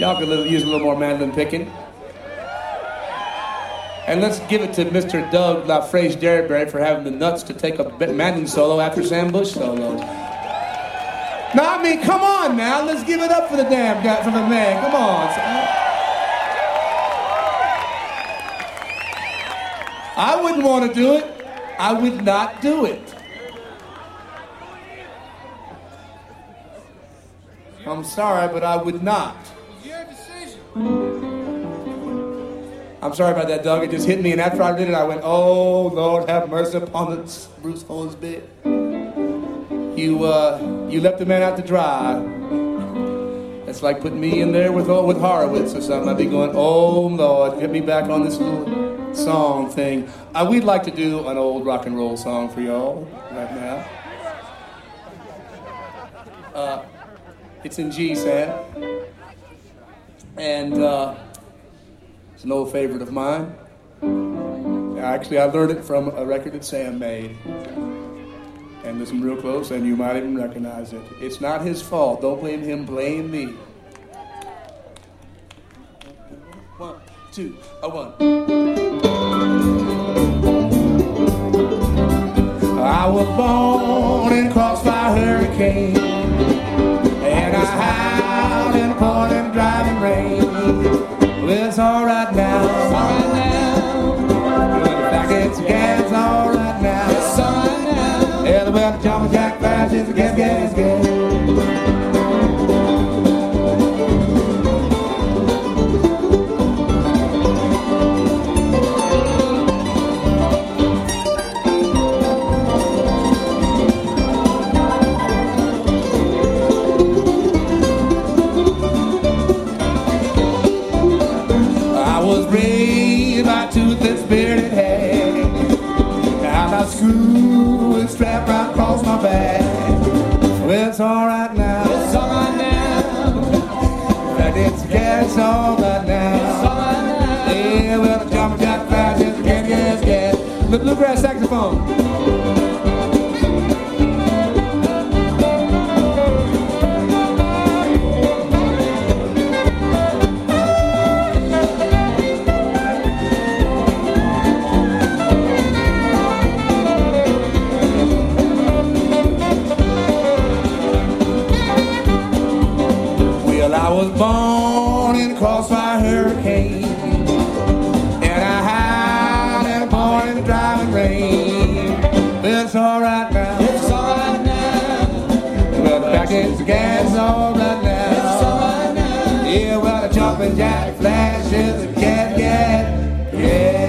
Y'all could use a little more mandolin picking. And let's give it to Mr. Doug LaFraise Derryberry for having the nuts to take a mandolin solo after Sam Bush solo. No, I mean, come on now. Let's give it up for the damn guy, for the man. Come on. I wouldn't want to do it. I would not do it. I'm sorry, but I would not. Your decision. I'm sorry about that, Doug. It just hit me, and after I did it, I went, "Oh, Lord, have mercy upon the Bruce Holmes bit." You left the man out to dry. That's like putting me in there with Horowitz or something. I'd be going, "Oh, Lord, get me back on this little song thing." We'd like to do an old rock and roll song for y'all right now. It's in G, Sam. And it's an old favorite of mine. Actually, I learned it from a record that Sam made. And listen real close, and you might even recognize it. It's not his fault. Don't blame him, blame me. 1, 2, 1. I was born in Crossfire Hurricane, and I howled and poured and driving rain. Well, it's all right now. It's all right now. In fact, it's all right now. It's all right now. Yeah, the well, jumping jack flash is again. Toothless bearded head, and a screw and strap right across my back. Well, it's all right now. It's all right now. That it's all right now. It's all right now. Yeah, well, the jumping jack flash is again. The bluegrass saxophone. I was born in a Crossfire Hurricane, and I howled and poured in the driving rain. But it's all right now. It's all right now. Well, the fact is, it's all right now. It's all right now. Yeah, well, the jumping jack flashes again. Yeah.